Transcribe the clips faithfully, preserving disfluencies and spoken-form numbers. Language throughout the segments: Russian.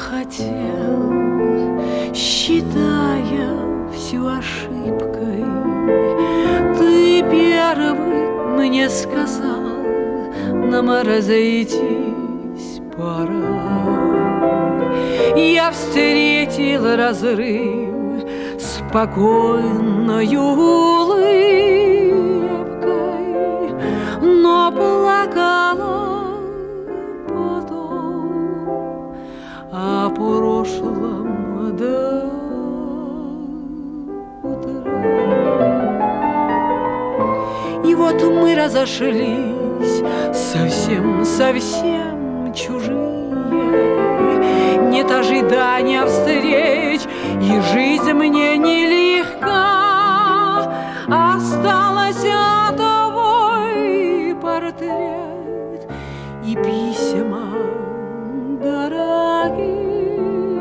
хотел, считая всю ошибкой, ты первый мне сказал, нам разойтись пора. Я встретил разрыв спокойною улыбкой, но плакала потом о прошлом до утра. И вот мы разошлись, совсем-совсем чужие. Нет ожидания встреч, и жизнь мне нелегка. Осталось твой портрет и письма дорогие,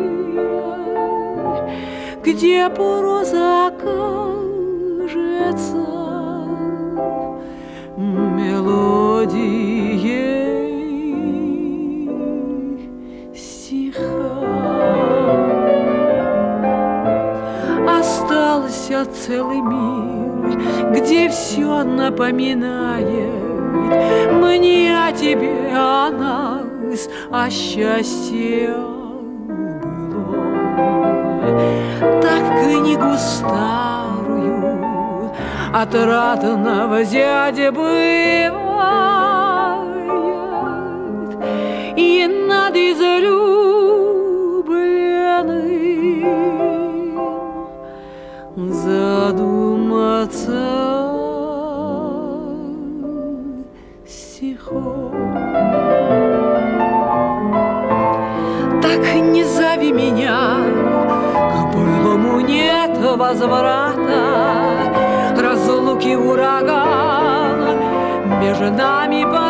где проза кажется мелодией стиха. Остался целый мир, где все напоминает мне о тебе, о нас, о счастье былом. Так книгу старую отрадного зятя бывает, и над излюбленным задуматься стихом. Так не зови меня, к былому нет возврата. Разлуки ураган между нами